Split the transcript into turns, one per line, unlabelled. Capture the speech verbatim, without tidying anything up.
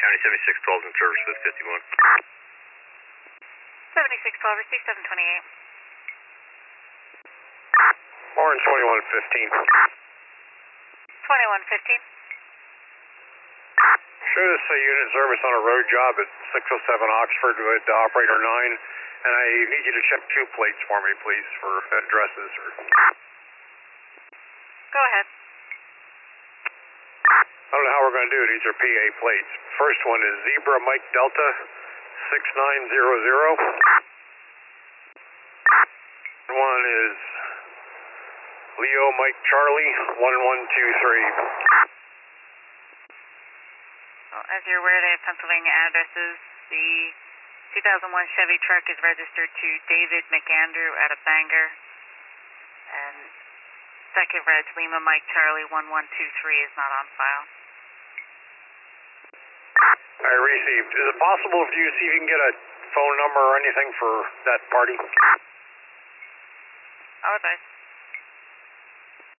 County seventy-six twelve in service with fifty-one.
seventy-six twelve, receive seven twenty-eight.
Orange twenty-one fifteen.
twenty-one fifteen.
Show this a unit service on a road job at six oh seven Oxford with uh, operator nine, and I need you to check two plates for me, please, for addresses. Or...
Go ahead.
I don't know how we're going to do it. These are P A plates. First one is Zebra Mike Delta six nine zero zero. One is Leo Mike Charlie one one two three.
Well, as you're aware, they have Pennsylvania addresses. The two thousand one Chevy truck is registered to David McAndrew out of Bangor. And second reg Lima Mike Charlie one one two three is not on file.
I received. Is it possible for you to see if you can get a phone number or anything for that party?
I'll advise.